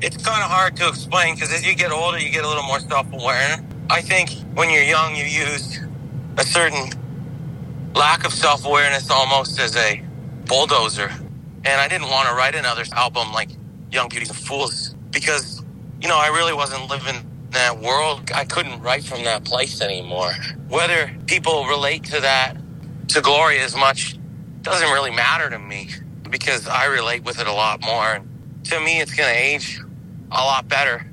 It's kind of hard to explain because as you get older, you get a little more self-aware. I think when you're young, you use a certain lack of self-awareness almost as a bulldozer. And I didn't want to write another album like Young Beauties and Fools because, I really wasn't living that world. I couldn't write from that place anymore. Whether people relate to that, to Glory as much, doesn't really matter to me because I relate with it a lot more. And to me, it's going to age a lot better